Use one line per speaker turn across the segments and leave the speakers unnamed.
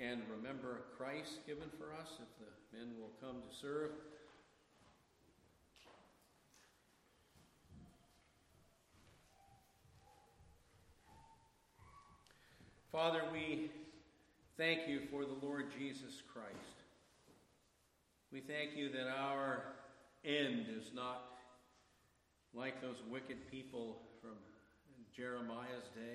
and remember Christ given for us, if the men will come to serve. Father, we thank you for the Lord Jesus Christ. We thank you that our end is not like those wicked people from Jeremiah's day.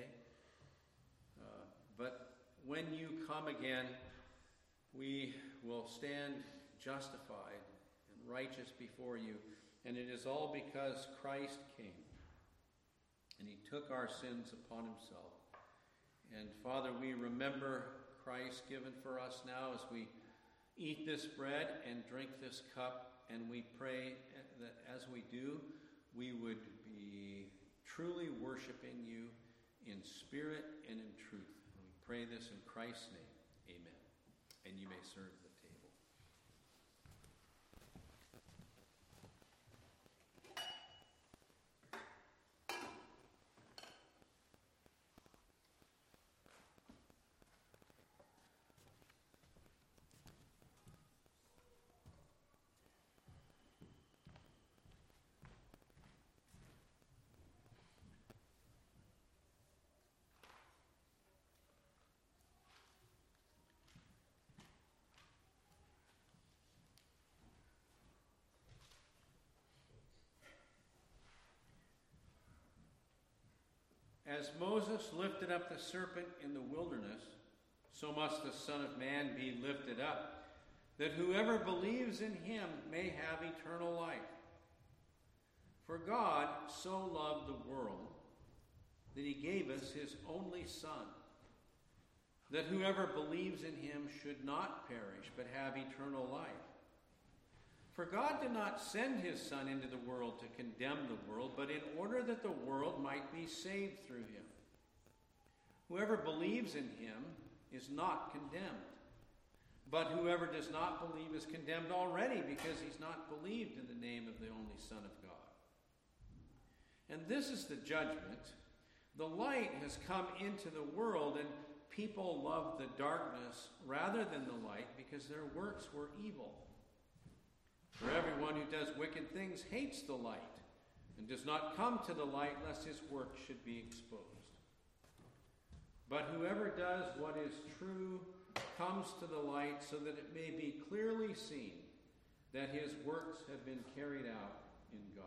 But when you come again, we will stand justified and righteous before you. And it is all because Christ came and he took our sins upon himself. And Father, we remember Christ given for us now as we eat this bread and drink this cup, and we pray that as we do, we would be truly worshiping you in spirit and in truth. And we pray this in Christ's name. Amen. And you may serve the table. As Moses lifted up the serpent in the wilderness, so must the Son of Man be lifted up, that whoever believes in him may have eternal life. For God so loved the world that he gave us his only Son, that whoever believes in him should not perish but have eternal life. For God did not send his Son into the world to condemn the world, but in order that the world might be saved through him. Whoever believes in him is not condemned, but whoever does not believe is condemned already, because he's not believed in the name of the only Son of God. And this is the judgment. The light has come into the world, and people love the darkness rather than the light, because their works were evil. For everyone who does wicked things hates the light and does not come to the light lest his work should be exposed. But whoever does what is true comes to the light, so that it may be clearly seen that his works have been carried out in God.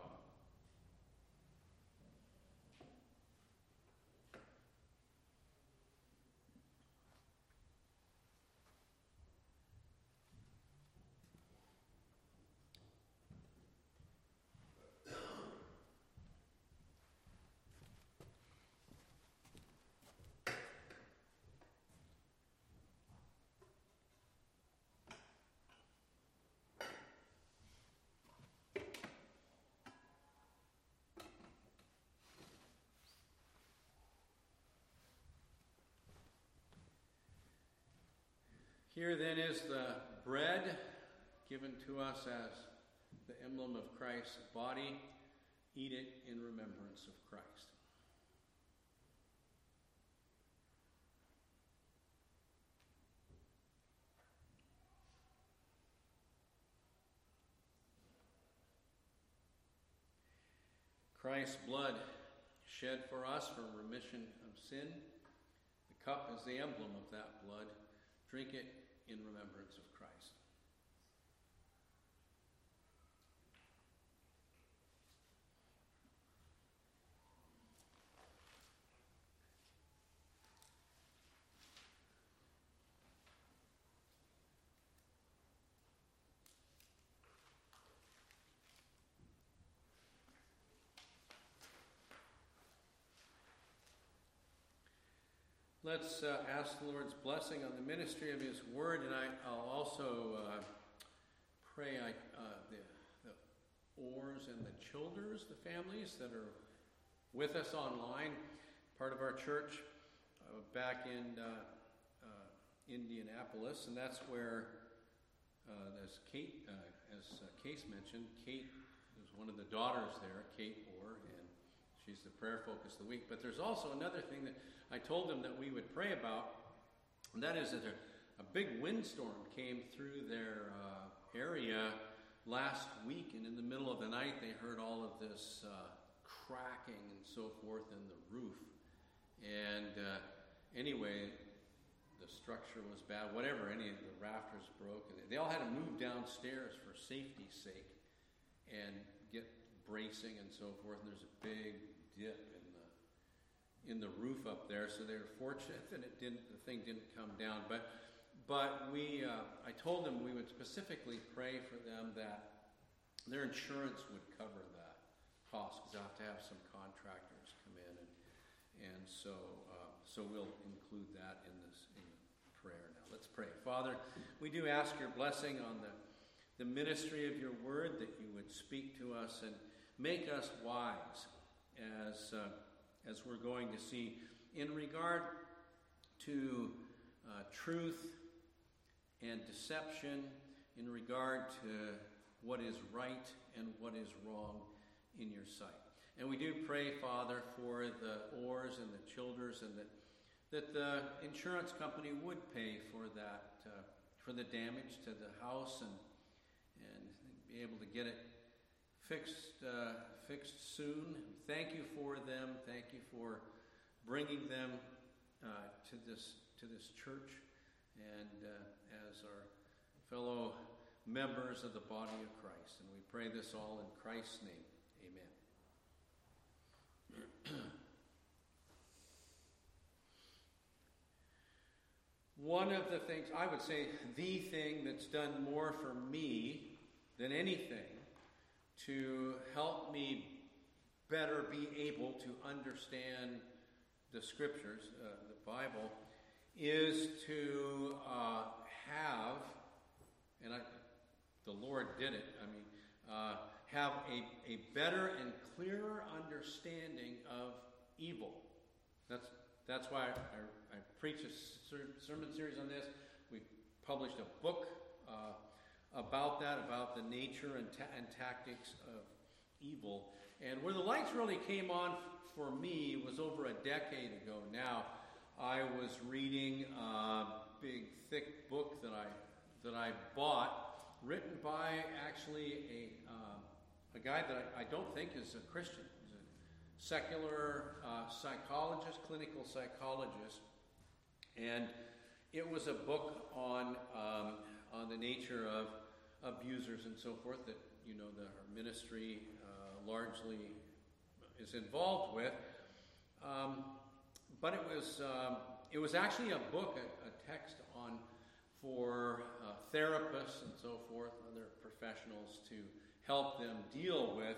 Here then is the bread given to us as the emblem of Christ's body. Eat it in remembrance of Christ. Christ's blood shed for us for remission of sin. The cup is the emblem of that blood. Drink it in remembrance of Christ. Let's ask the Lord's blessing on the ministry of his word, and I'll also pray the Orrs and the Childers, the families that are with us online, part of our church back in Indianapolis, and that's where, as Kate, as Case mentioned, Kate is one of the daughters there, Kate Orr, and she's the prayer focus of the week. But there's also another thing that I told them that we would pray about, and that is that a big windstorm came through their area last week, and in the middle of the night they heard all of this cracking and so forth in the roof. And anyway, the structure was bad, whatever, any of the rafters broke. And they all had to move downstairs for safety's sake and get bracing and so forth. And there's a big dip in the roof up there, so they were fortunate that the thing didn't come down. But I told them we would specifically pray for them that their insurance would cover that cost, because they'll have to have some contractors come in, and so we'll include that in the prayer. Now let's pray. Father, we do ask your blessing on the ministry of your word, that you would speak to us and make us wise as we're going to see in regard to truth and deception, in regard to what is right and what is wrong in your sight. And we do pray, Father, for the Orrs and the Childers, and that the insurance company would pay for that, for the damage to the house, and be able to get it fixed soon. Thank you for them. Thank you for bringing them to this church, and as our fellow members of the body of Christ. And we pray this all in Christ's name. Amen. One of the things, I would say the thing that's done more for me than anything to help me better be able to understand the Scriptures, the Bible, is to have, and the Lord did it, have a better and clearer understanding of evil. That's why I preach a sermon series on this. We've published a book about that, about the nature and tactics of evil. And where the lights really came on for me was over a decade ago now. I was reading a big, thick book that I bought, written by actually a guy that I don't think is a Christian. He's a secular psychologist, clinical psychologist, and it was a book on the nature of abusers and so forth that our ministry largely is involved with. But it was actually a book, a text for therapists and so forth, other professionals, to help them deal with,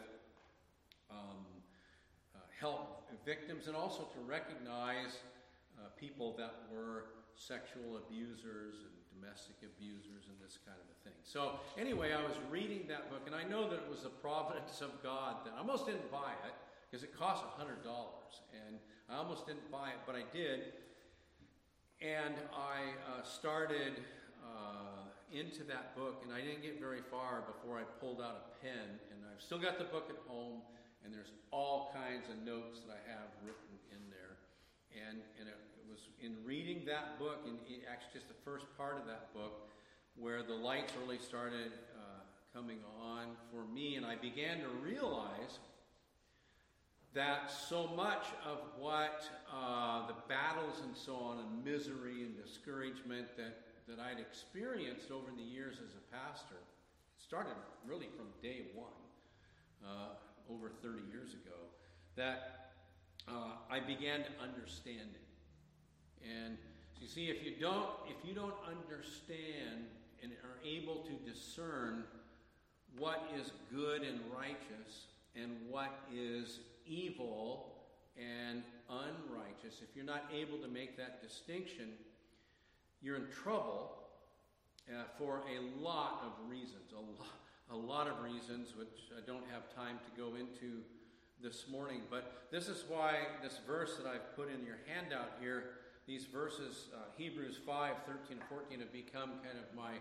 help victims, and also to recognize people that were sexual abusers and domestic abusers and this kind of a thing. So anyway, I was reading that book, and I know that it was the providence of God that I almost didn't buy it, because it cost $100, and I almost didn't buy it, but I did. And I started into that book, and I didn't get very far before I pulled out a pen, and I've still got the book at home, and there's all kinds of notes that I have written in there. And it was in reading that book, and actually just the first part of that book, where the lights really started coming on for me, and I began to realize that so much of what the battles and so on, and misery and discouragement that I'd experienced over the years as a pastor, it started really from day one, over 30 years ago, that I began to understand it. And so you see, if you don't understand and are able to discern what is good and righteous and what is evil and unrighteous, if you're not able to make that distinction, you're in trouble for a lot of reasons, a lot of reasons, which I don't have time to go into this morning. But this is why this verse that I've put in your handout here, these verses, Hebrews 5, 13, and 14, have become kind of my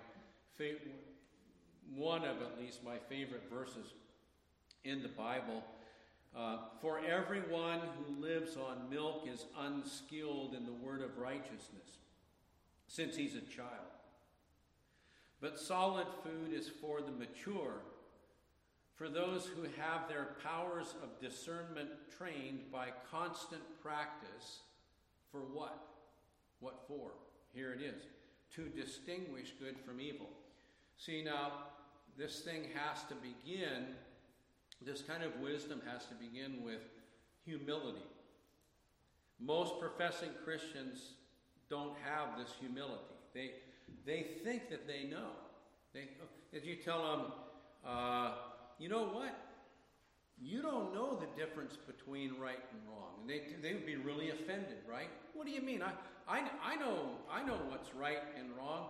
one of at least my favorite verses in the Bible. For everyone who lives on milk is unskilled in the word of righteousness, since he's a child. But solid food is for the mature, for those who have their powers of discernment trained by constant practice. For what? What for? Here it is. To distinguish good from evil. See, now, this thing has to begin, this kind of wisdom has to begin with humility. Most professing Christians don't have this humility. They think that they know. As you tell them, you know what? You don't know the difference between right and wrong. And they would be really offended, right? What do you mean? I know what's right and wrong.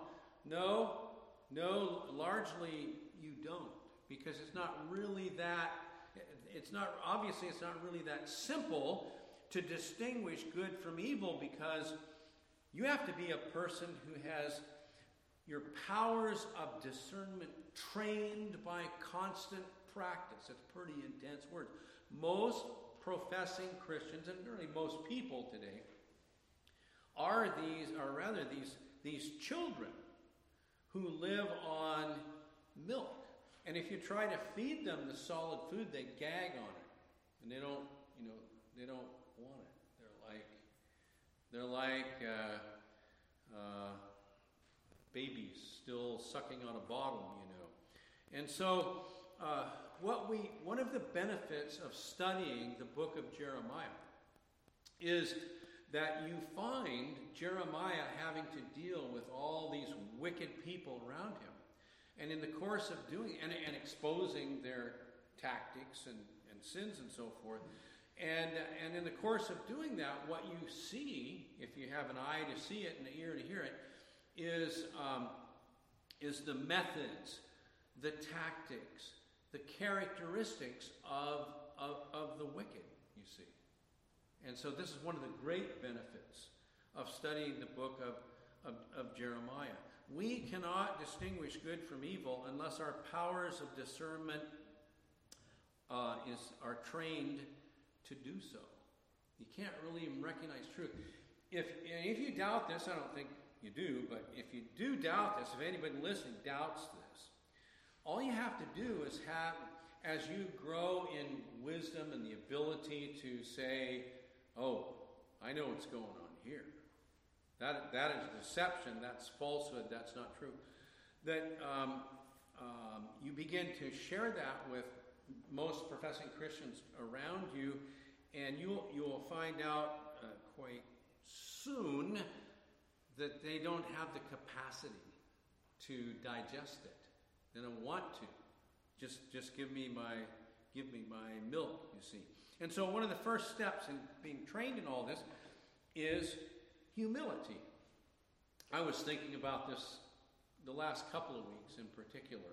No, largely you don't. Because it's not really that simple to distinguish good from evil, because you have to be a person who has your powers of discernment trained by constant practice. It's pretty intense words. Most professing Christians, and really most people today, are these children who live on milk. And if you try to feed them the solid food, they gag on it, and they don't want it. They're like babies still sucking on a bottle, And so, one of the benefits of studying the book of Jeremiah is that you find Jeremiah having to deal with all these wicked people around him. And in the course of doing, and exposing their tactics and sins and so forth, and in the course of doing that, what you see, if you have an eye to see it and an ear to hear it, is the methods, the tactics, the characteristics of the wicked, you see. And so this is one of the great benefits of studying the book of Jeremiah. We cannot distinguish good from evil unless our powers of discernment are trained to do so. You can't really recognize truth. If you doubt this, I don't think you do, but if you do doubt this, if anybody listening doubts this, all you have to do is have, as you grow in wisdom and the ability to say, oh, I know what's going on here. That is deception, that's falsehood, that's not true. That you begin to share that with most professing Christians around you, and you will find out quite soon that they don't have the capacity to digest it. They don't want to. Just give me my milk, you see. And so one of the first steps in being trained in all this is humility. I was thinking about this the last couple of weeks in particular.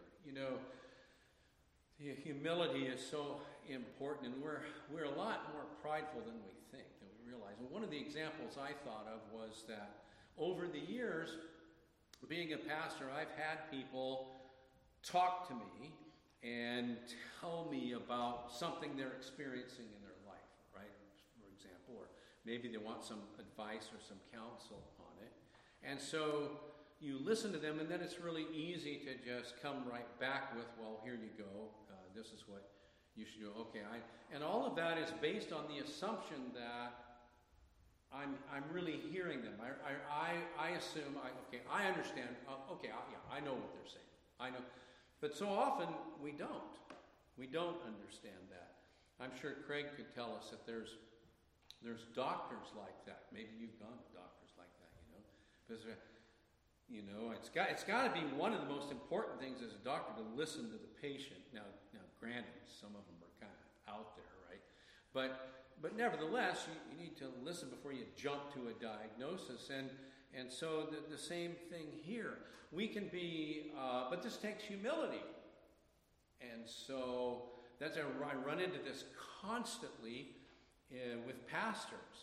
Humility is so important, and we're a lot more prideful than we think, than we realize. And one of the examples I thought of was that over the years, being a pastor, I've had people talk to me and tell me about something they're experiencing in their life, right? For example, or maybe they want some advice or some counsel on it. And so you listen to them, and then it's really easy to just come right back with, well, here you go. This is what you should do. Okay, and all of that is based on the assumption that I'm really hearing them. I assume, I understand. I know what they're saying. I know. But so often we don't. We don't understand that. I'm sure Craig could tell us that there's doctors like that. Maybe you've gone to doctors like that, because it's got to be one of the most important things as a doctor to listen to the patient. Now, granted, some of them are kind of out there, right? But nevertheless, you need to listen before you jump to a diagnosis, and so the same thing here. We can be, but this takes humility, and so I run into this constantly with pastors.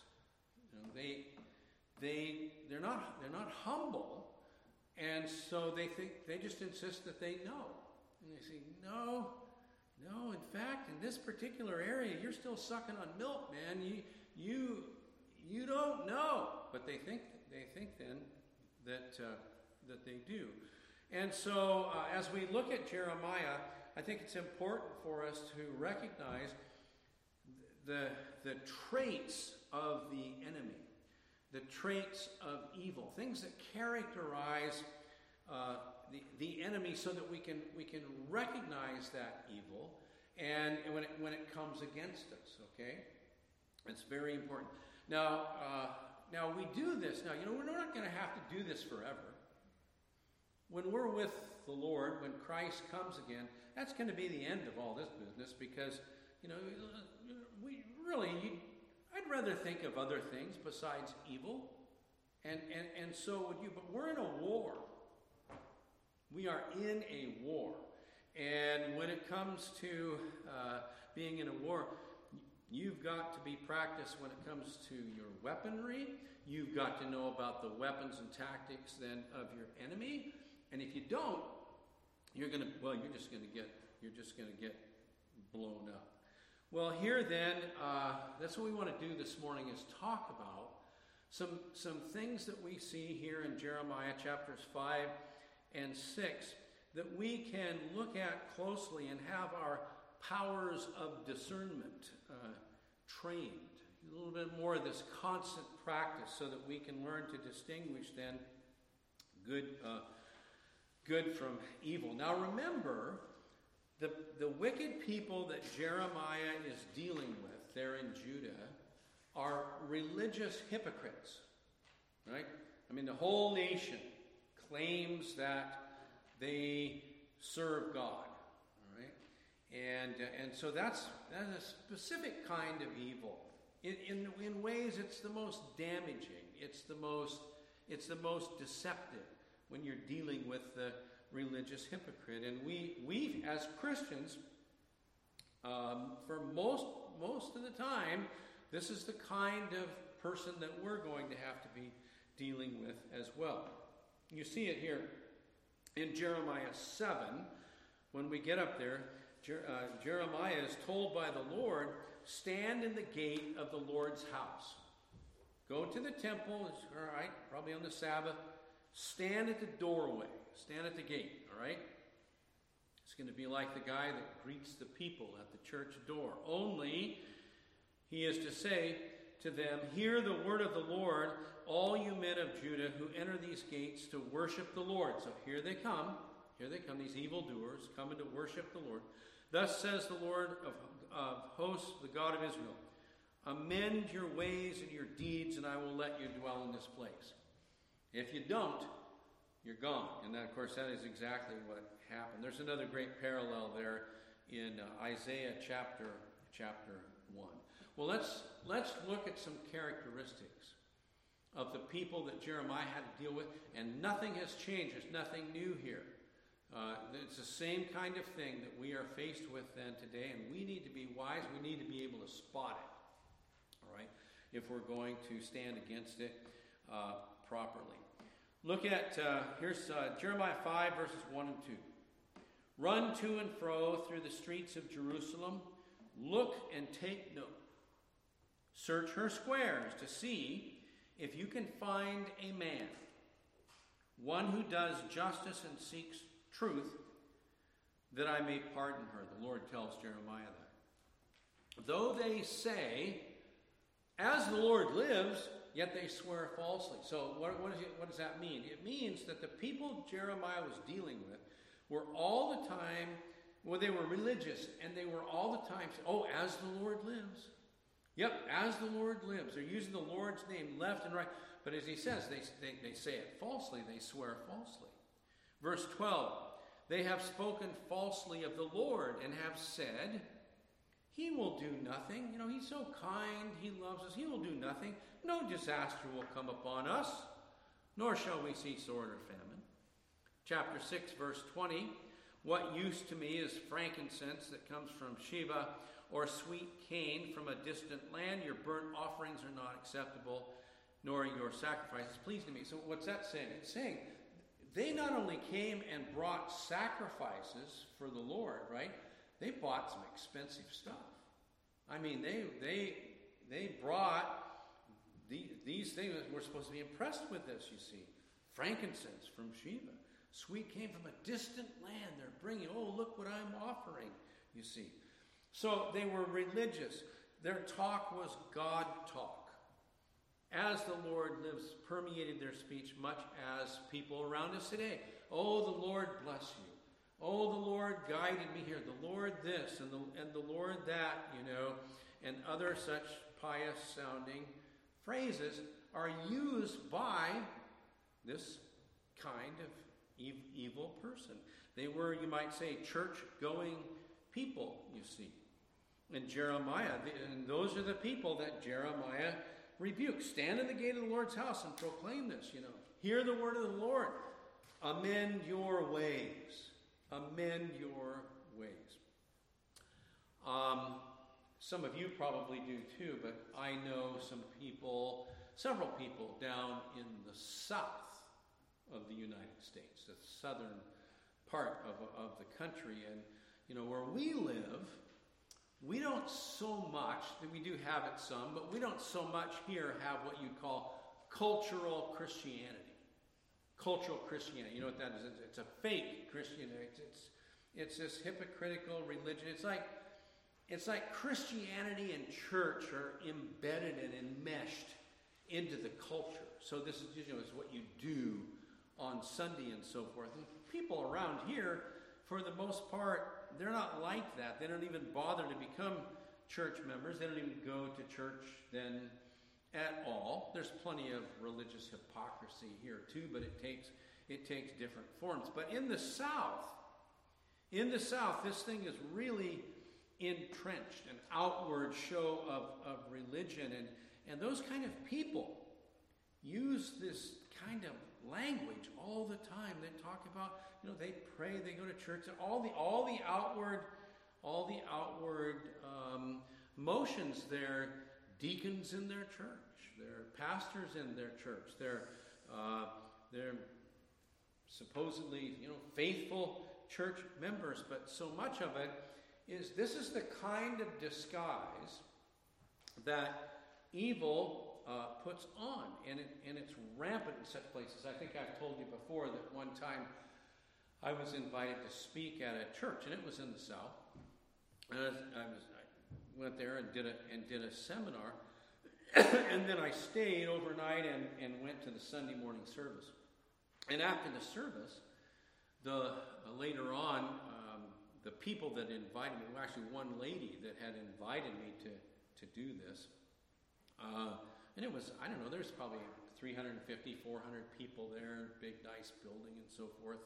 They're not humble, and so they just insist that they know, and they say no. In fact, in this particular area, you're still sucking on milk, man. You don't know. But they think then that they do. And so as we look at Jeremiah, I think it's important for us to recognize the traits of the enemy, the traits of evil, things that characterize the enemy, so that we can recognize that evil and when it comes against us. Okay, it's very important. Now we do this. Now, we're not going to have to do this forever. When we're with the Lord, when Christ comes again, that's going to be the end of all this business, because I'd rather think of other things besides evil, and so would you. But we're in a war. We are in a war, and when it comes to being in a war, you've got to be practiced when it comes to your weaponry. You've got to know about the weapons and tactics then of your enemy. And if you don't, you're just going to get blown up. Well, here then, that's what we want to do this morning, is talk about some things that we see here in Jeremiah chapters 5 and 6 that we can look at closely and have our powers of discernment trained. A little bit more of this constant practice, so that we can learn to distinguish then good from evil. Now remember, the wicked people that Jeremiah is dealing with there in Judah are religious hypocrites, right? I mean, the whole nation claims that they serve God, all right? And so that's a specific kind of evil. In ways, it's the most damaging. It's the most deceptive when you're dealing with the religious hypocrite. And we as Christians, for most of the time, this is the kind of person that we're going to have to be dealing with as well. You see it here in Jeremiah 7. When we get up there, Jeremiah is told by the Lord, stand in the gate of the Lord's house. Go to the temple, all right, probably on the Sabbath. Stand at the doorway. Stand at the gate, all right? It's going to be like the guy that greets the people at the church door. Only he is to say to them, hear the word of the Lord, all you men of Judah who enter these gates to worship the Lord. So here they come. Here they come, these evildoers coming to worship the Lord. Thus says the Lord of hosts, the God of Israel, amend your ways and your deeds, and I will let you dwell in this place. If you don't, you're gone. And that, of course, that is exactly what happened. There's another great parallel there in Isaiah chapter 1. Well, let's look at some characteristics of the people that Jeremiah had to deal with, and nothing has changed. There's nothing new here. It's the same kind of thing that we are faced with then today, and we need to be wise. We need to be able to spot it, all right, if we're going to stand against it properly. Look at, here's Jeremiah 5, verses 1 and 2. Run to and fro through the streets of Jerusalem. Look and take note. Search her squares to see if you can find a man, one who does justice and seeks truth, that I may pardon her. The Lord tells Jeremiah that. Though they say, as the Lord lives, yet they swear falsely. So what does that mean? It means that the people Jeremiah was dealing with were all the time, well, they were religious, and they were all the time saying, oh, as the Lord lives. Yep, as the Lord lives. They're using the Lord's name left and right. But as he says, they say it falsely. They swear falsely. Verse 12, they have spoken falsely of the Lord and have said, he will do nothing. You know, he's so kind. He loves us. He will do nothing. No disaster will come upon us, nor shall we see sword or famine. Chapter 6, verse 20, what use to me is frankincense that comes from Sheba, or sweet cane from a distant land? Your burnt offerings are not acceptable, nor your sacrifices pleasing to me. So what's that saying? It's saying they not only came and brought sacrifices for the Lord, right? They bought some expensive stuff. I mean, they brought these things. We're supposed to be impressed with this, you see. frankincense from Sheba. Sweet came from a distant land. They're bringing, oh, look what I'm offering, you see. So they were religious. Their talk was God talk. As the Lord lives, permeated their speech, much as people around us today. Oh, the Lord bless you. Oh, the Lord guided me here. The Lord this and the Lord that, and other such pious sounding phrases are used by this kind of evil person. They were, you might say, church-going people, you see. And Jeremiah, and those are the people that Jeremiah rebuked. Stand in the gate of the Lord's house and proclaim this, Hear the word of the Lord. Amend your ways. Amend your ways. Some of you probably do too, but I know several people down in the south of the United States, the southern part of the country. And, where we live, we don't so much, we do have it some, but we don't so much here have what you call cultural Christianity. Cultural Christianity, you know what that is? It's a fake Christianity. It's this hypocritical religion. It's like Christianity and church are embedded and enmeshed into the culture. So this is, is what you do on Sunday and so forth. And people around here, for the most part, they're not like that. They don't even bother to become church members. They don't even go to church then at all. There's plenty of religious hypocrisy here too, but it takes different forms. But in the South, this thing is really entrenched, an outward show of religion. And those kind of people use this kind of language all the time. They talk about, they pray, they go to church, all the outward motions. They're deacons in their church, they're pastors in their church, they're supposedly faithful church members, but so much of it is the kind of disguise that evil puts on, and it's rampant in such places. I think I've told you before that one time I was invited to speak at a church, and it was in the South. And I went there and did a seminar, and then I stayed overnight and went to the Sunday morning service. And after the service, later on, the people that invited me, well, actually one lady that had invited me to do this. And it was, I don't know, there's probably 350, 400 people there, big, nice building and so forth.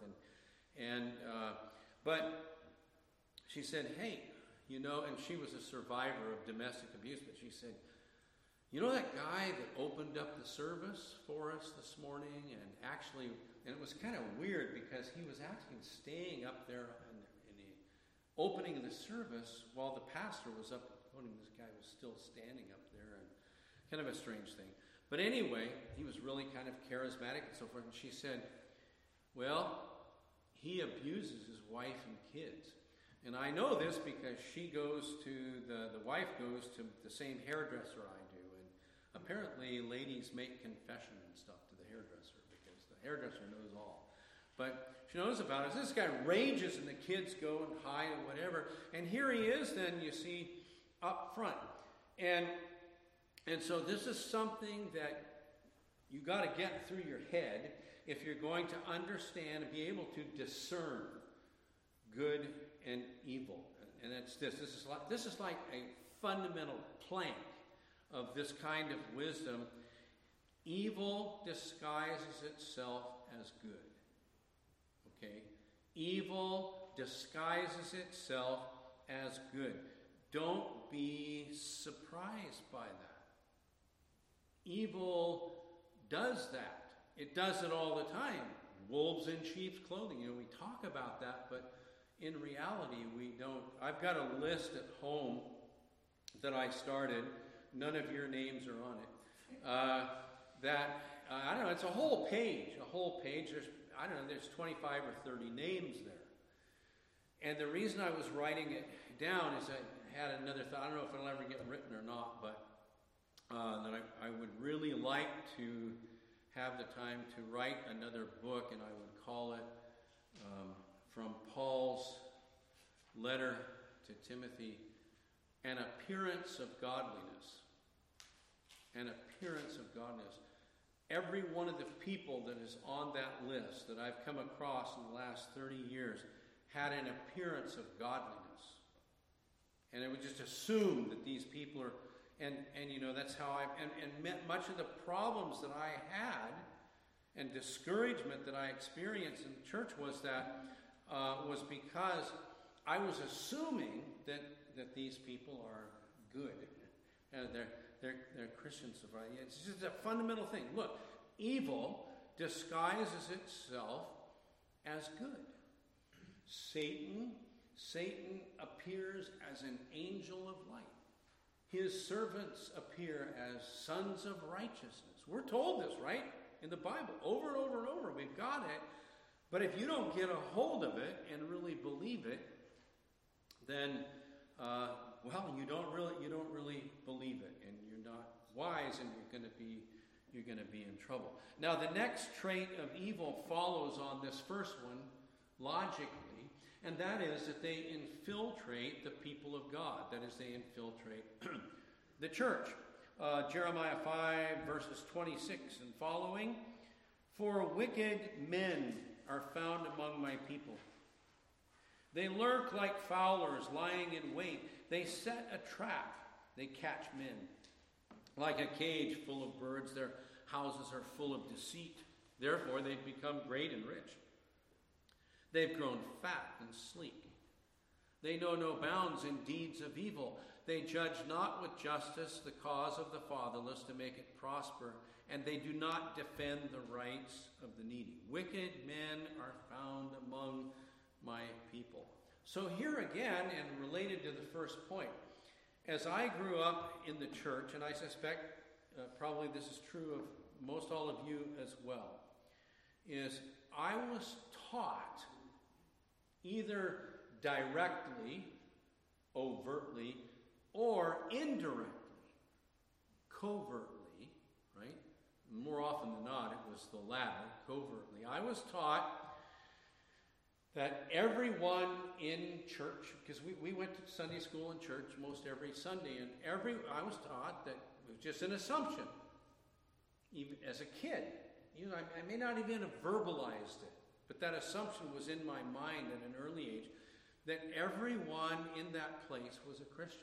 But she said, hey, and she was a survivor of domestic abuse, but she said, that guy that opened up the service for us this morning, and it was kind of weird because he was actually staying up there in the opening of the service while the pastor was up. This guy was still standing up there, and kind of a strange thing. But anyway, he was really kind of charismatic and so forth. And she said, well, he abuses his wife and kids. And I know this because the wife goes to the same hairdresser I do. And apparently ladies make confession and stuff to the hairdresser because the hairdresser knows all. But she knows about it. This guy rages and the kids go and hide and whatever. And here he is then, you see, up front. And so this is something that you got to get through your head if you're going to understand and be able to discern good and evil. And it's this is like a fundamental plank of this kind of wisdom. Evil disguises itself as good. Okay? Evil disguises itself as good. Don't be surprised by that. Evil does that. It does it all the time. Wolves in sheep's clothing. We talk about that, but in reality, we don't. I've got a list at home that I started. None of your names are on it. I don't know. It's a whole page. There's 25 or 30 names there. And the reason I was writing it down is I had another thought. I don't know if it'll ever get written or not, but that I would really like to have the time to write another book, and I would call it From Paul's Letter to Timothy, An Appearance of Godliness. An appearance of godliness. Every one of the people that is on that list that I've come across in the last 30 years had an appearance of godliness. And I would just assume that these people are, and that's how and met much of the problems that I had and discouragement that I experienced in the church was because I was assuming that these people are good. And they're Christians. It's just a fundamental thing. Look, evil disguises itself as good. Satan appears as an angel of light. His servants appear as sons of righteousness. We're told this, right? In the Bible, over and over and over. We've got it. But if you don't get a hold of it and really believe it, then you don't really believe it, and you're not wise, and you're going to be in trouble. Now, the next trait of evil follows on this first one logically, and that is that they infiltrate the people of God. That is, they infiltrate the church. Jeremiah 5, verses 26 and following. For wicked men are found among my people. They lurk like fowlers lying in wait. They set a trap. They catch men. Like a cage full of birds, their houses are full of deceit. Therefore, they've become great and rich. They've grown fat and sleek. They know no bounds in deeds of evil. They judge not with justice the cause of the fatherless to make it prosper, and they do not defend the rights of the needy. Wicked men are found among my people. So here again, and related to the first point, as I grew up in the church, and I suspect probably this is true of most all of you as well, is I was taught either directly, overtly, or indirectly, covertly, right? More often than not, it was the latter, covertly. I was taught that everyone in church, because we went to Sunday school and church most every Sunday, and I was taught that it was just an assumption, even as a kid. I may not even have verbalized it, but that assumption was in my mind at an early age, that everyone in that place was a Christian.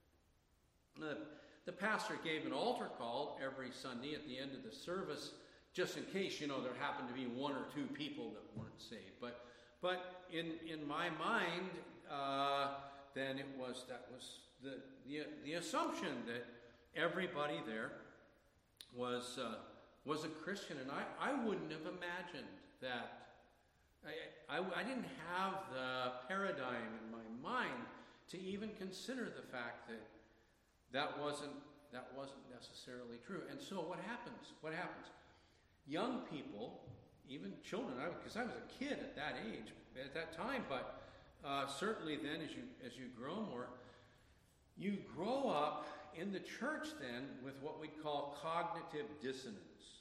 The pastor gave an altar call every Sunday at the end of the service, just in case, there happened to be one or two people that weren't saved. But in my mind, then that was the assumption that everybody there was a Christian, and I wouldn't have imagined that. I didn't have the paradigm in my mind to even consider the fact that wasn't necessarily true. And so what happens? Young people, even children, because I was a kid at that age, at that time, but certainly then as you grow more, you grow up in the church then with what we call cognitive dissonance.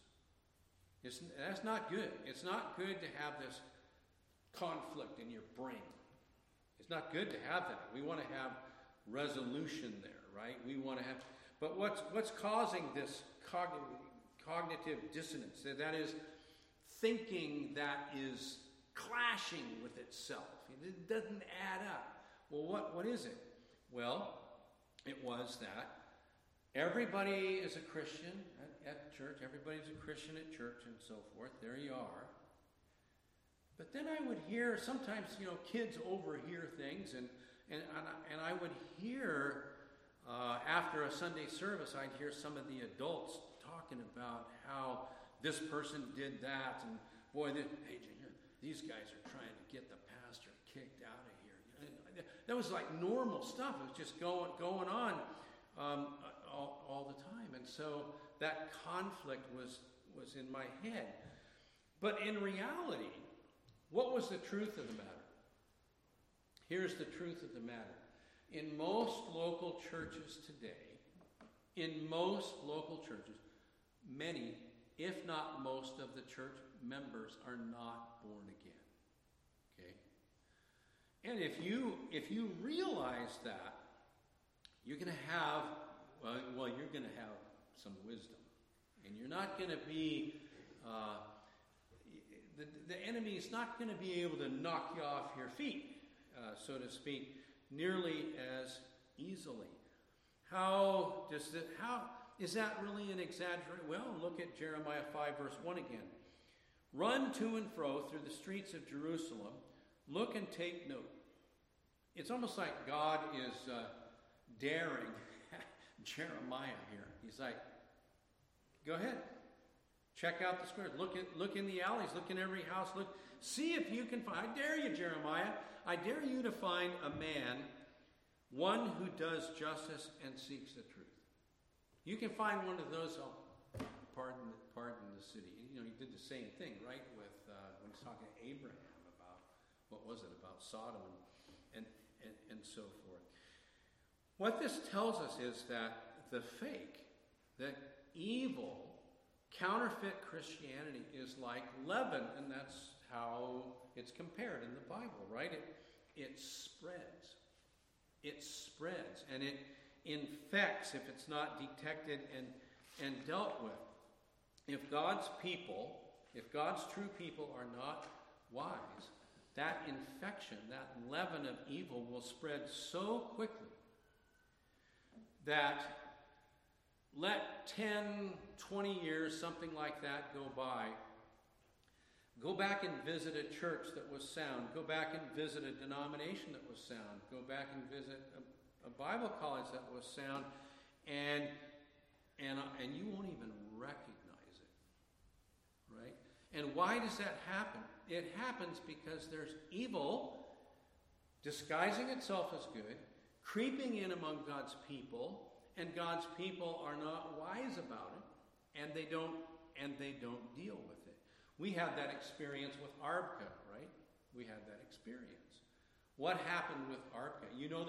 That's not good. It's not good to have this conflict in your brain. It's not good to have that. We want to have resolution there, right? We want to have, but what's causing this cognitive dissonance? That is thinking that is clashing with itself. It doesn't add up. Well, what is it? Well, it was that everybody is a Christian at church. Everybody's a Christian at church and so forth. There you are. But then I would hear, sometimes, kids overhear things, and I would hear, after a Sunday service, I'd hear some of the adults talking about how this person did that, and boy, these guys are trying to get the pastor kicked out of here. That was like normal stuff. It was just going on all the time, and so that conflict was in my head. But in reality, what was the truth of the matter? Here's the truth of the matter. In most local churches today, many if not most of the church members are not born again. Okay? And if you realize that, you're going to have, you're going to have some wisdom. And you're not going to be, the enemy is not going to be able to knock you off your feet, so to speak, nearly as easily. How is that really an exaggeration? Well, look at Jeremiah 5, verse 1 again. Run to and fro through the streets of Jerusalem. Look and take note. It's almost like God is daring Jeremiah here. He's like, go ahead. Check out the squares. Look in the alleys. Look in every house. Look. See if you can find. I dare you, Jeremiah. I dare you to find a man, one who does justice and seeks the truth. You can find one of those. Oh, pardon the city. You know, he did the same thing, right? With when he's talking to Abraham about about Sodom and so forth. What this tells us is that the fake, that evil, counterfeit Christianity is like leaven, and that's how it's compared in the Bible, right? It spreads. It spreads, and it infects if it's not detected and dealt with. If God's true people are not wise, that infection, that leaven of evil will spread so quickly that let 10, 20 years, something like that, go by. Go back and visit a church that was sound. Go back and visit a denomination that was sound. Go back and visit a Bible college that was sound, and you won't even recognize it, right? And why does that happen? It happens because there's evil disguising itself as good, creeping in among God's people, and God's people are not wise about it, and they don't deal with it. We had that experience with ARBCA, right? We had that experience. What happened with ARBCA? You know,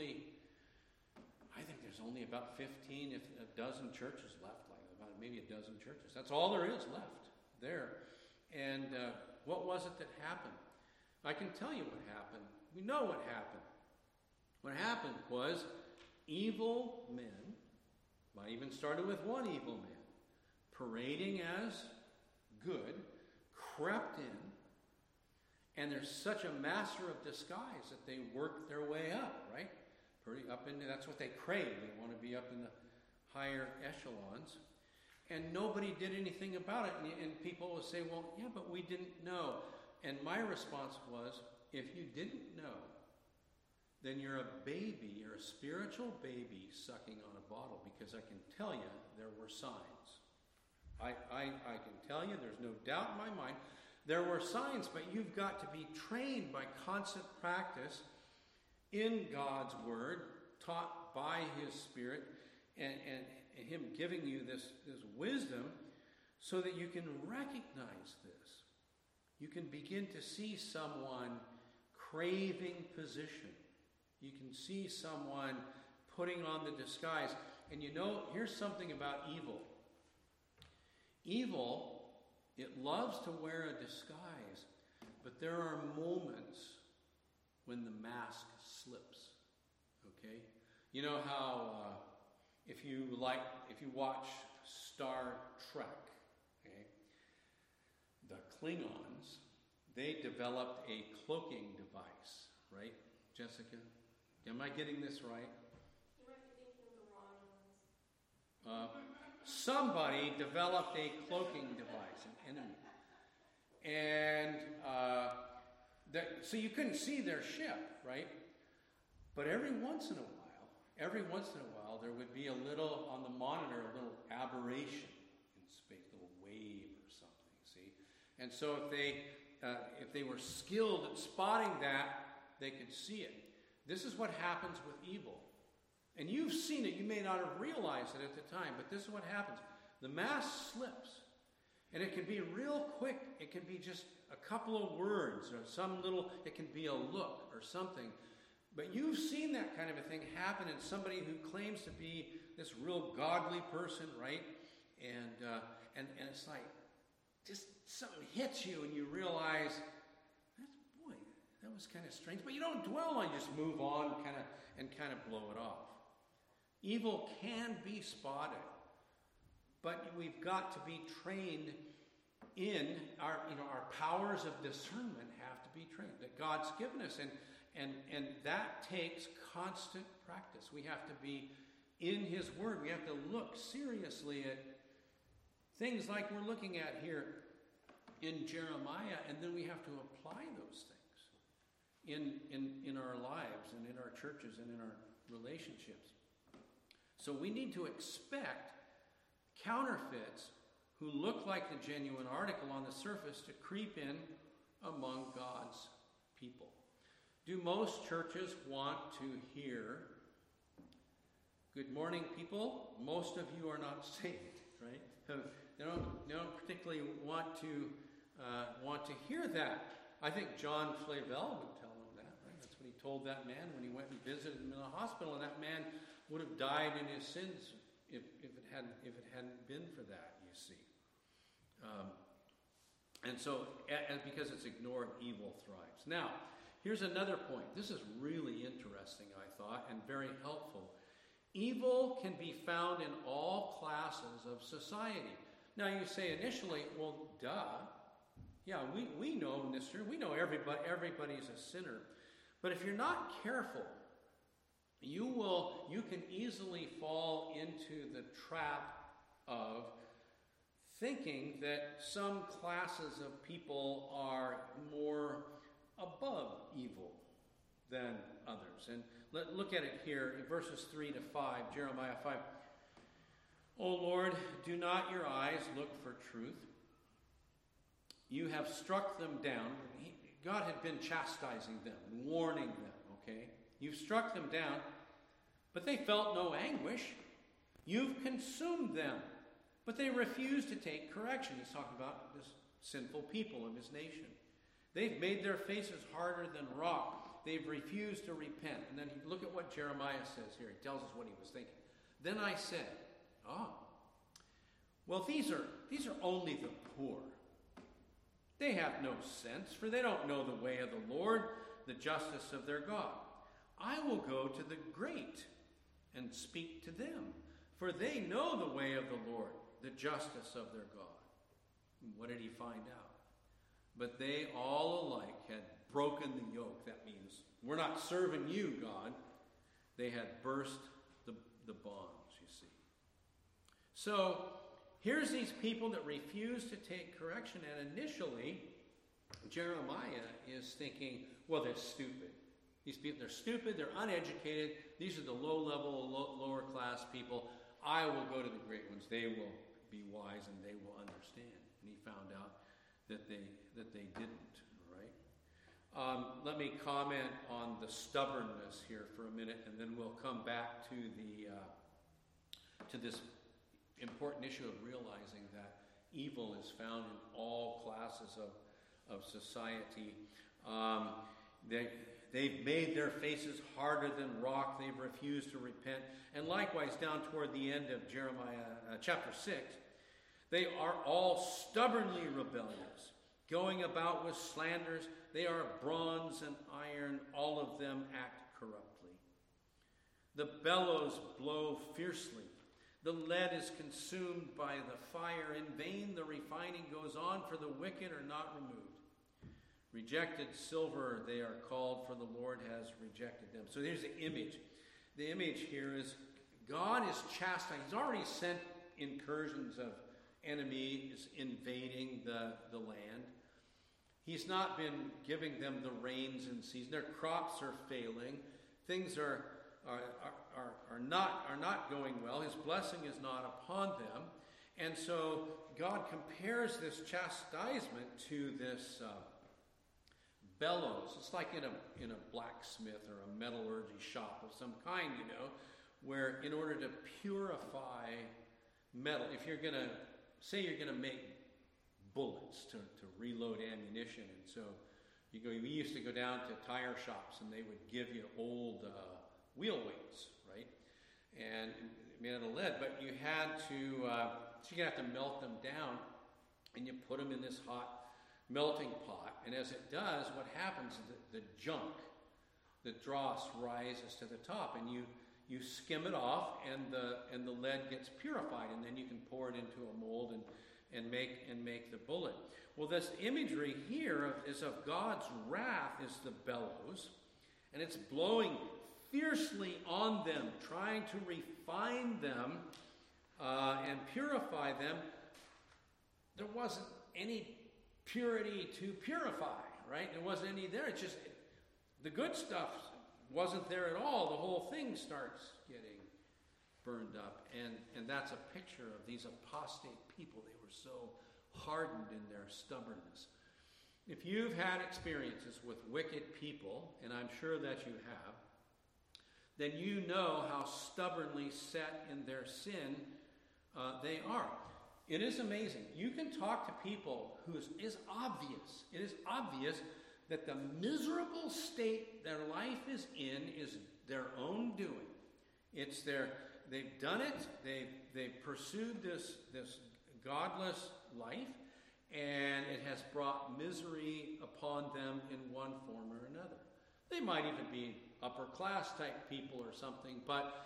I think there's only about 15, if a dozen churches left, like about maybe a dozen churches. That's all there is left there. And what was it that happened? I can tell you what happened. We know what happened. What happened was evil men, I even started with one evil man, parading as good, crept in, and there's such a master of disguise that they work their way up, right? Pretty up into, that's what they crave. They want to be up in the higher echelons. And nobody did anything about it. And people will say, well, yeah, but we didn't know. And my response was, if you didn't know, then you're a baby, you're a spiritual baby sucking on a bottle, because I can tell you there were signs. I can tell you, there's no doubt in my mind, there were signs, but you've got to be trained by constant practice in God's Word, taught by His Spirit, and Him giving you this wisdom so that you can recognize this. You can begin to see someone craving position. You can see someone putting on the disguise. And you know, here's something about evil. Evil, it loves to wear a disguise, but there are moments when the mask slips. Okay? You know how if you watch Star Trek, okay, the Klingons, they developed a cloaking device, right, Jessica? Am I getting this right?
You might be thinking of the wrong ones.
Somebody developed a cloaking device, an enemy. And so you couldn't see their ship, right? But every once in a while, there would be a little, on the monitor, a little aberration in space, a little wave or something, see? And so if they were skilled at spotting that, they could see it. This is what happens with evil. And you've seen it. You may not have realized it at the time, but this is what happens. The mask slips. And it can be real quick. It can be just a couple of words or it can be a look or something. But you've seen that kind of a thing happen in somebody who claims to be this real godly person, right? and it's like, just something hits you and you realize, boy, that was kind of strange. But you don't dwell on it, you just move on and kind of blow it off. Evil can be spotted, but we've got to be trained in our powers of discernment have to be trained, that God's given us. And that takes constant practice. We have to be in His Word. We have to look seriously at things like we're looking at here in Jeremiah, and then we have to apply those things in our lives and in our churches and in our relationships. So we need to expect counterfeits who look like the genuine article on the surface to creep in among God's people. Do most churches want to hear, "Good morning, people. Most of you are not saved," right? They don't particularly want to hear that. I think John Flavel would tell them that, right? That's what he told that man when he went and visited him in the hospital, and that man would have died in his sins if it hadn't been for that, you see. And so, because it's ignored, evil thrives. Now, here's another point. This is really interesting, I thought, and very helpful. Evil can be found in all classes of society. Now, you say initially, well, duh. Yeah, we know in this church, we know everybody's a sinner. But if you're not careful, you can easily fall into the trap of thinking that some classes of people are more above evil than others. And look at it here in verses 3 to 5, Jeremiah 5. "O Lord, do not your eyes look for truth? You have struck them down." God had been chastising them and warning them, okay? "You've struck them down, but they felt no anguish. You've consumed them, but they refuse to take correction." He's talking about this sinful people of his nation. "They've made their faces harder than rock. They've refused to repent." And then look at what Jeremiah says here. He tells us what he was thinking. "Then I said, well, these are only the poor. They have no sense, for they don't know the way of the Lord, the justice of their God. I will go to the great and speak to them, for they know the way of the Lord, the justice of their God." And what did he find out? "But they all alike had broken the yoke." That means, we're not serving you, God. "They had burst the bonds," you see. So, here's these people that refuse to take correction, and initially, Jeremiah is thinking, well, they're stupid. These people, they're stupid, they're uneducated, these are the low-level, lower class people. I will go to the great ones. They will be wise and they will understand. And he found out that they didn't, right? Let me comment on the stubbornness here for a minute, and then we'll come back to this important issue of realizing that evil is found in all classes of society. They've made their faces harder than rock. They've refused to repent. And likewise, down toward the end of Jeremiah chapter 6, they are all stubbornly rebellious, going about with slanders. They are bronze and iron. All of them act corruptly. The bellows blow fiercely. The lead is consumed by the fire. In vain the refining goes on, for the wicked are not removed. Rejected silver they are called, for the Lord has rejected them. So here's the image. The image here is God is chastising. He's already sent incursions of enemies invading the land. He's not been giving them the rains in season. Their crops are failing. Things are not going well. His blessing is not upon them. And so God compares this chastisement to this bellows. It's like in a blacksmith or a metallurgy shop of some kind, where in order to purify metal, if you're going to make bullets to reload ammunition, and so we used to go down to tire shops and they would give you old wheel weights, right? and made out of lead. But you had to, so you have to melt them down, and you put them in this hot melting pot. And as it does, what happens is the junk, the dross rises to the top, and you skim it off, and the lead gets purified, and then you can pour it into a mold and make the bullet. Well, this imagery here is of God's wrath is the bellows, and it's blowing fiercely on them, trying to refine them and purify them. There wasn't any purity to purify, right? There wasn't any there. It's just the good stuff wasn't there at all. The whole thing starts getting burned up. And that's a picture of these apostate people. They were so hardened in their stubbornness. If you've had experiences with wicked people, and I'm sure that you have, then you know how stubbornly set in their sin they are. It is amazing. You can talk to people who it is obvious that the miserable state their life is in is their own doing. They've done it. They've pursued this godless life, and it has brought misery upon them in one form or another. They might even be upper class type people or something, but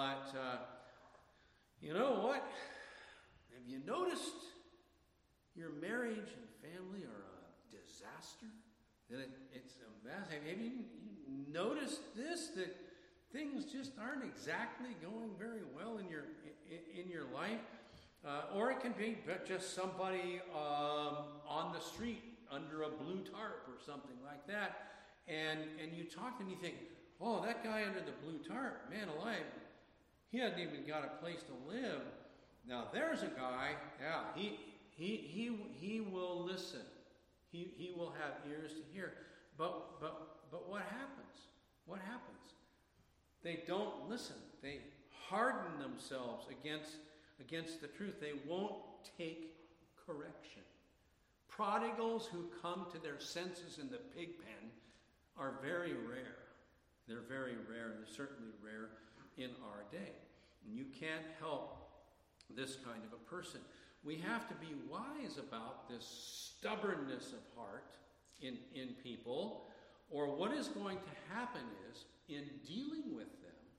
you know what? Have you noticed your marriage and family are a disaster? That it's a mess. Have you noticed this? That things just aren't exactly going very well in your life, or it can be just somebody on the street under a blue tarp or something like that, and you talk to them, you think, oh, that guy under the blue tarp, man alive, he hasn't even got a place to live. Now there's a guy, yeah, he will listen. He will have ears to hear. But what happens? What happens? They don't listen. They harden themselves against the truth. They won't take correction. Prodigals who come to their senses in the pig pen are very rare. They're very rare, and they're certainly rare in our day. And you can't help this kind of a person. We have to be wise about this stubbornness of heart in people, or what is going to happen is, in dealing with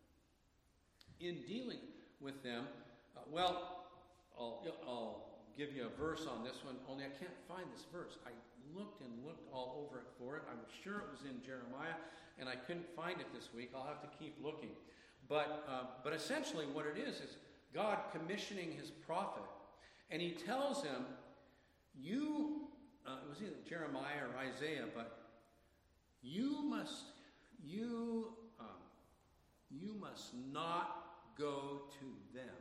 them, I'll give you a verse on this one, only I can't find this verse. I looked and looked all over it for it. I was sure it was in Jeremiah, and I couldn't find it this week. I'll have to keep looking. But essentially what it is God commissioning his prophet, and he tells him, it was either Jeremiah or Isaiah, but you must not go to them.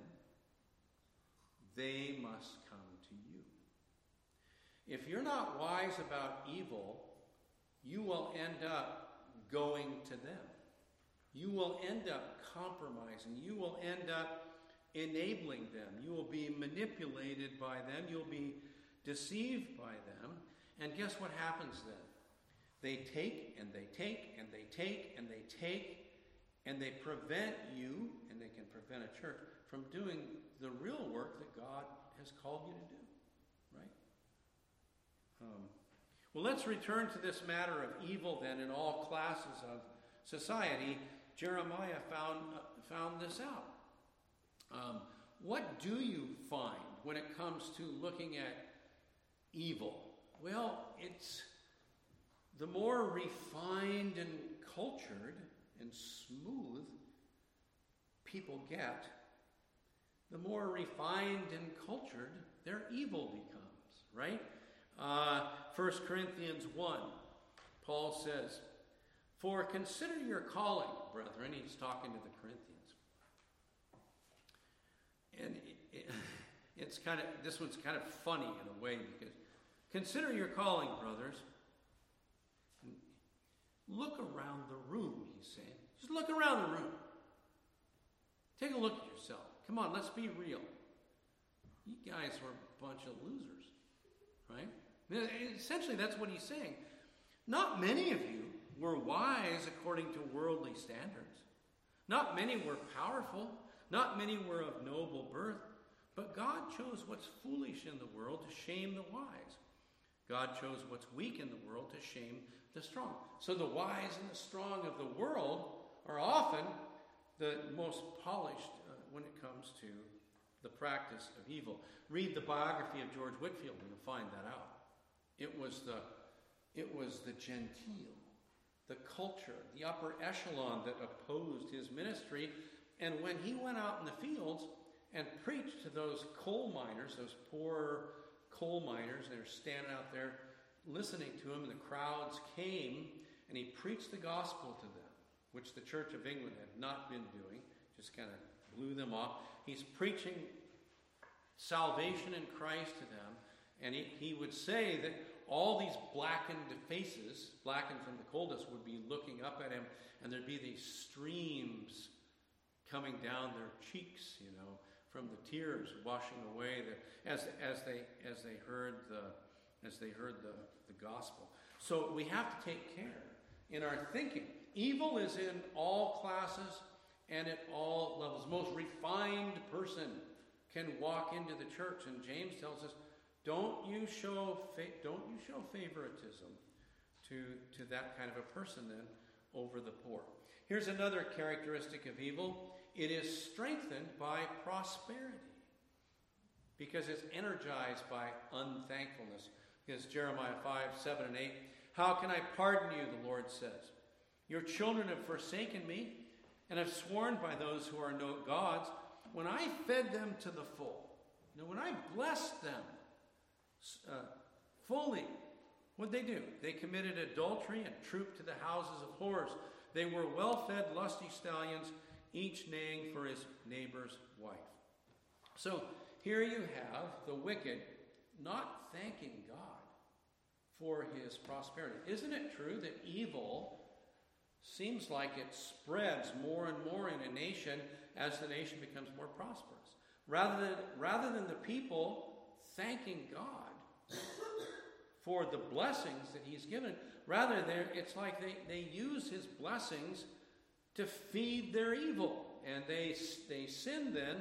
They must come to you. If you're not wise about evil, you will end up going to them. You will end up compromising. You will end up enabling them. You will be manipulated by them. You'll be deceived by them. And guess what happens then? They take and they take and they take and they take, and they prevent you, and they can prevent a church from doing the real work that God has called you to do. Right? Well, let's return to this matter of evil then in all classes of society. Jeremiah found this out. What do you find when it comes to looking at evil? Well, it's the more refined and cultured and smooth people get, the more refined and cultured their evil becomes, right? 1 Corinthians 1, Paul says, "For consider your calling, brethren." He's talking to the Corinthians. And this one's kind of funny in a way, because consider your calling, brothers. Look around the room, he's saying. Just look around the room. Take a look at yourself. Come on, let's be real. You guys were a bunch of losers, right? Essentially, that's what he's saying. Not many of you were wise according to worldly standards. Not many were powerful. Not many were of noble birth, but God chose what's foolish in the world to shame the wise. God chose what's weak in the world to shame the strong. So the wise and the strong of the world are often the most polished when it comes to the practice of evil. Read the biography of George Whitefield and you'll find that out. It was the genteel, the culture, the upper echelon that opposed his ministry. And when he went out in the fields and preached to those coal miners, those poor coal miners, they were standing out there listening to him, and the crowds came, and he preached the gospel to them, which the Church of England had not been doing, just kind of blew them off. He's preaching salvation in Christ to them, and he would say that all these blackened faces, blackened from the coal dust, would be looking up at him, and there'd be these streams coming down their cheeks, from the tears washing away as they heard the gospel. So we have to take care in our thinking. Evil is in all classes and at all levels. The most refined person can walk into the church, and James tells us, don't you show favoritism to that kind of a person then over the poor. Here's another characteristic of evil. It is strengthened by prosperity because it's energized by unthankfulness. Because Jeremiah 5, 7, and 8, how can I pardon you, the Lord says. Your children have forsaken me and have sworn by those who are no gods. When I fed them to the full, when I blessed them fully, what'd they do? They committed adultery and trooped to the houses of whores. They were well-fed, lusty stallions, each neighing for his neighbor's wife. So here you have the wicked not thanking God for his prosperity. Isn't it true that evil seems like it spreads more and more in a nation as the nation becomes more prosperous? Rather than the people thanking God for the blessings that he's given, it's like they use his blessings to feed their evil. And they sin then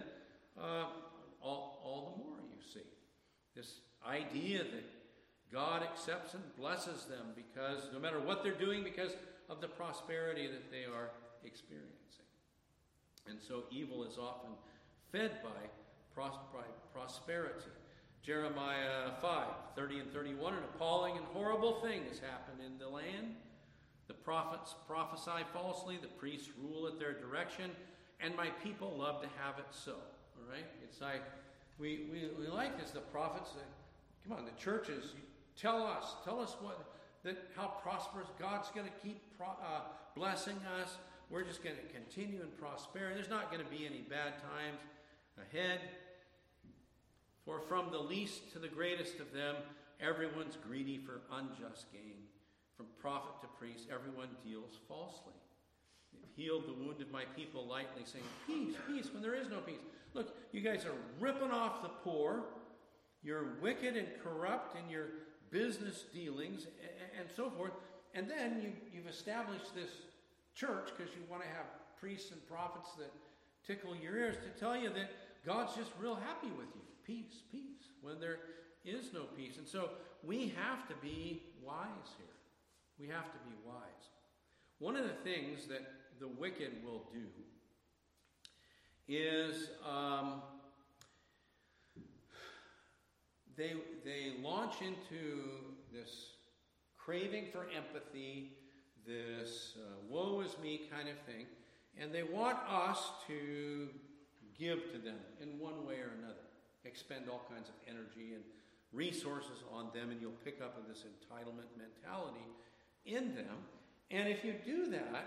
all the more, you see. This idea that God accepts and blesses them because no matter what they're doing, because of the prosperity that they are experiencing. And so evil is often fed by prosperity. Jeremiah 5, 30 and 31, an appalling and horrible thing has happened in the land. The prophets prophesy falsely, the priests rule at their direction, and my people love to have it so. All right? It's like, we like this, the prophets, come on, the churches, tell us how prosperous God's going to keep blessing us. We're just going to continue in prosperity. There's not going to be any bad times ahead. For from the least to the greatest of them, everyone's greedy for unjust gain. From prophet to priest, everyone deals falsely. They've healed the wound of my people lightly, saying, peace, peace, when there is no peace. Look, you guys are ripping off the poor. You're wicked and corrupt in your business dealings and so forth. And then you've established this church because you want to have priests and prophets that tickle your ears to tell you that God's just real happy with you. Peace, peace, when there is no peace. And so we have to be wise here. We have to be wise. One of the things that the wicked will do is they launch into this craving for empathy, this woe is me kind of thing, and they want us to give to them in one way or another. Expend all kinds of energy and resources on them, and you'll pick up on this entitlement mentality in them. And if you do that,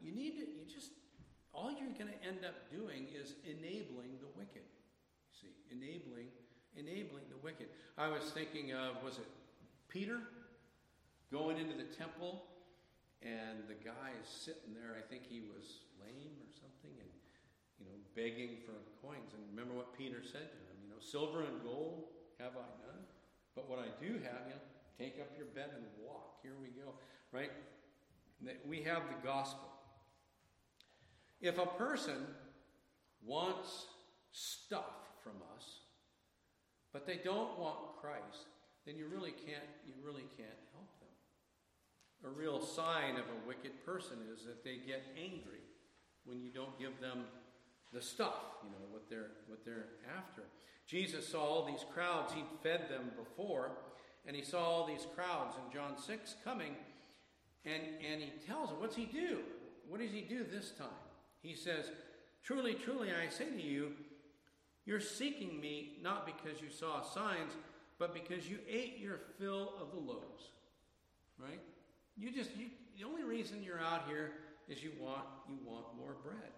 all you're going to end up doing is enabling the wicked. See, enabling the wicked. I was thinking of, was it Peter going into the temple, and the guy is sitting there, I think he was lame or something, and begging for coins. And remember what Peter said to him, silver and gold have I none, but what I do have, take up your bed and walk. Here we go, right? We have the gospel. If a person wants stuff from us, but they don't want Christ, then you really can't help them. A real sign of a wicked person is that they get angry when you don't give them the stuff, what they're after. Jesus saw all these crowds. He'd fed them before, and he saw all these crowds in John 6 coming, and he tells them, what's he do? What does he do this time? He says, truly, truly, I say to you, you're seeking me not because you saw signs, but because you ate your fill of the loaves. Right? The only reason you're out here is you want more bread.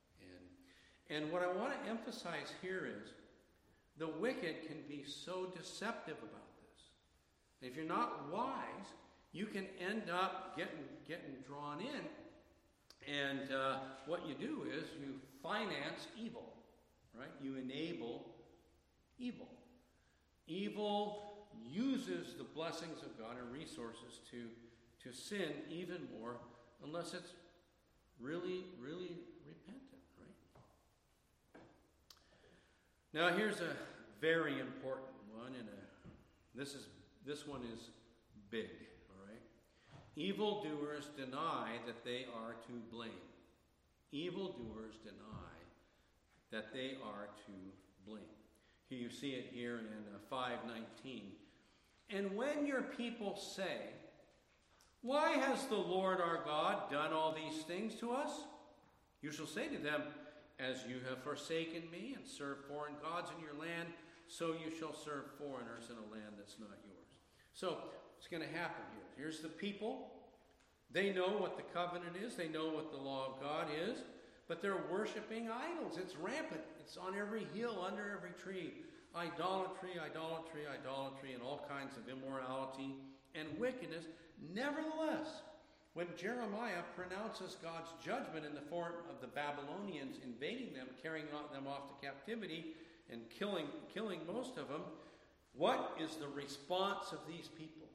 And what I want to emphasize here is the wicked can be so deceptive about this. If you're not wise, you can end up getting drawn in. And what you do is you finance evil. Right? You enable evil. Evil uses the blessings of God and resources to sin even more, unless it's really, really repentant, right? Now here's a very important one, and this one is big, all right? Evildoers deny that they are to blame. Evildoers deny that they are to blame. Here you see it here in 5:19. And when your people say, why has the Lord our God done all these things to us? You shall say to them, as you have forsaken me and served foreign gods in your land, so you shall serve foreigners in a land that's not yours. So what's going to happen here? Here's the people. They know what the covenant is. They know what the law of God is. But they're worshiping idols. It's rampant. It's on every hill, under every tree. Idolatry, idolatry, idolatry, and all kinds of immorality and wickedness. Nevertheless, when Jeremiah pronounces God's judgment in the form of the Babylonians invading them, carrying them off to captivity, and killing most of them, what is the response of these people?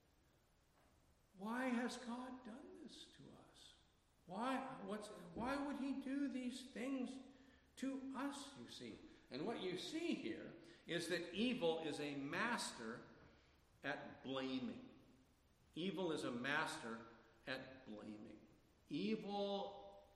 Why has God done this to us? Why would he do these things to us, you see? And what you see here is that evil is a master at blaming. Evil is a master at blaming. Evil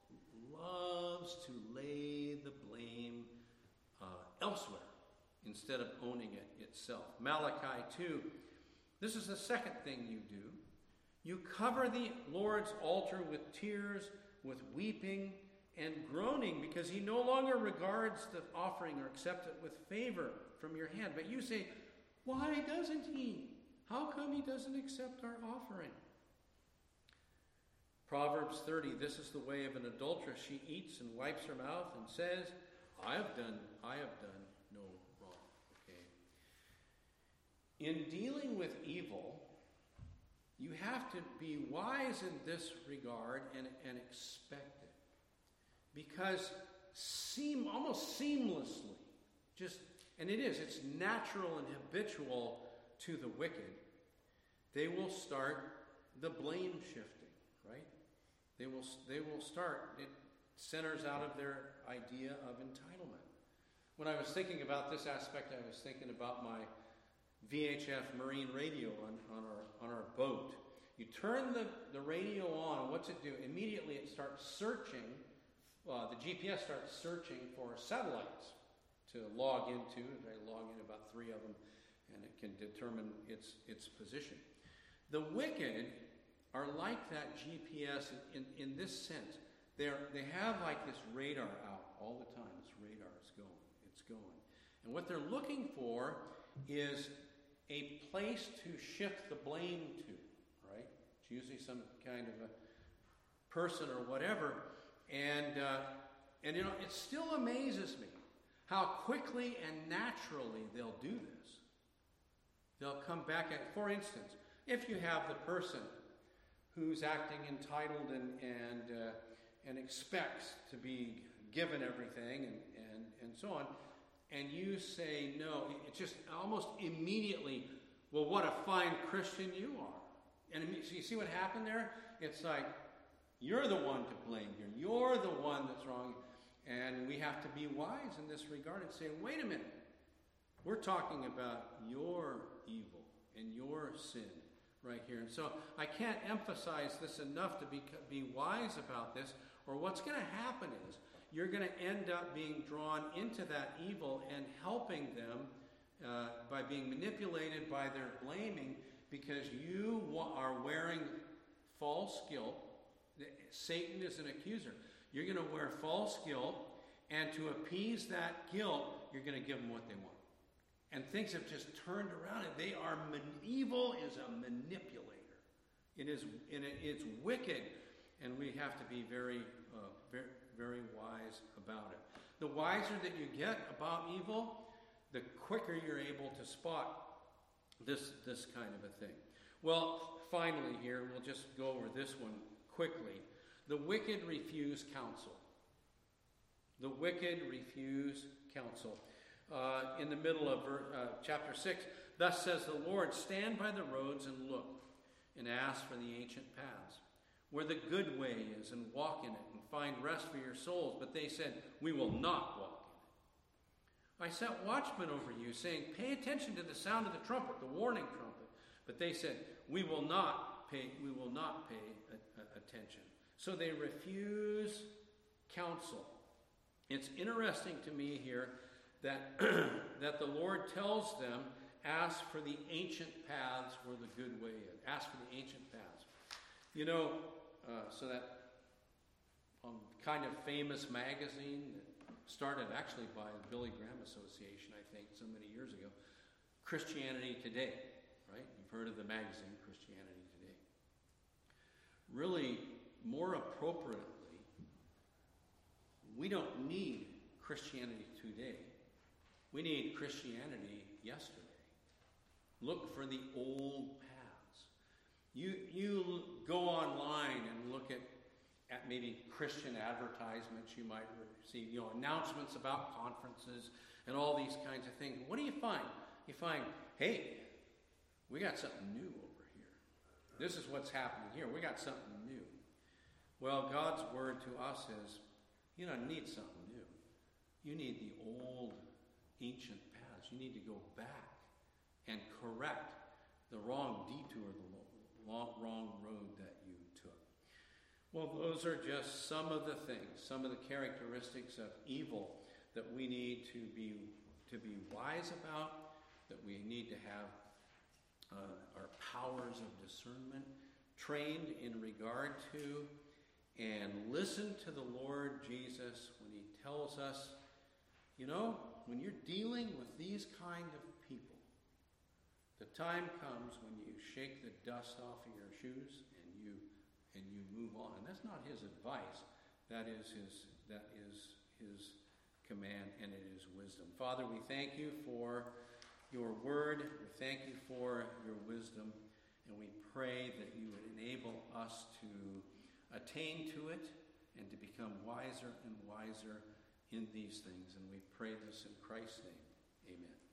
loves to lay the blame elsewhere instead of owning it itself. Malachi 2, this is the second thing you do. You cover the Lord's altar with tears, with weeping and groaning, because he no longer regards the offering or accepts it with favor from your hand. But you say, why doesn't he? How come he doesn't accept our offering? Proverbs 30, this is the way of an adulteress. She eats and wipes her mouth and says, I have done no wrong. Okay. In dealing with evil, you have to be wise in this regard and expect it. Because almost seamlessly, it's natural and habitual to the wicked, they will start the blame shifting, right? They will start, it centers out of their idea of entitlement. When I was thinking about this aspect, I was thinking about my VHF marine radio on our boat. You turn the radio on, and what's it do? Immediately it starts searching, the GPS starts searching for satellites to log into. I log in about 3 of them, and it can determine its position. The wicked are like that GPS in this sense. They have like this radar out all the time. This radar is going. And what they're looking for is a place to shift the blame to, right? It's usually some kind of a person or whatever. And it still amazes me how quickly and naturally they'll do this. They'll come back at, for instance, if you have the person who's acting entitled and expects to be given everything and so on, and you say no, it's just almost immediately, well, what a fine Christian you are. And so you see what happened there? It's like, you're the one to blame here. You're the one that's wrong. And we have to be wise in this regard and say, wait a minute. We're talking about your evil and your sin right here. And so I can't emphasize this enough to be wise about this, or what's going to happen is you're going to end up being drawn into that evil and helping them by being manipulated by their blaming, because you are wearing false guilt. Satan is an accuser. You're going to wear false guilt, and to appease that guilt, you're going to give them what they want. And things have just turned around, and evil is a manipulator. It's wicked, and we have to be very, very wise about it. The wiser that you get about evil, the quicker you're able to spot this kind of a thing. Well, finally here, we'll just go over this one quickly. The wicked refuse counsel. The wicked refuse counsel. In the middle of chapter 6, thus says the Lord, stand by the roads and look, and ask for the ancient paths, where the good way is, and walk in it, and find rest for your souls. But they said, we will not walk in it. I set watchmen over you, saying, pay attention to the sound of the trumpet, the warning trumpet. But they said, we will not pay attention. So they refuse counsel. It's interesting to me here that the Lord tells them, ask for the ancient paths where the good way is. Ask for the ancient paths. You know, so that kind of famous magazine that started actually by the Billy Graham Association, I think, so many years ago, Christianity Today, right? You've heard of the magazine, Christianity Today. Really, more appropriately, we don't need Christianity today. We need Christianity yesterday. Look for the old paths. You go online and look at maybe Christian advertisements you might receive, announcements about conferences and all these kinds of things. What do you find? You find, hey, we got something new over here. This is what's happening here. We got something new. Well, God's word to us is, you don't need something new. You need the old, ancient paths. You need to go back and correct the wrong detour, the wrong road that you took. Well, those are just some of the things, some of the characteristics of evil that we need to be wise about, that we need to have our powers of discernment trained in regard to, and listen to the Lord Jesus when he tells us, when you're dealing with these kind of people, the time comes when you shake the dust off of your shoes and you move on. And that's not his advice. That is his command, and it is wisdom. Father, we thank you for your word. We thank you for your wisdom, and we pray that you would enable us to attain to it and to become wiser and wiser in these things. And we pray this in Christ's name. Amen.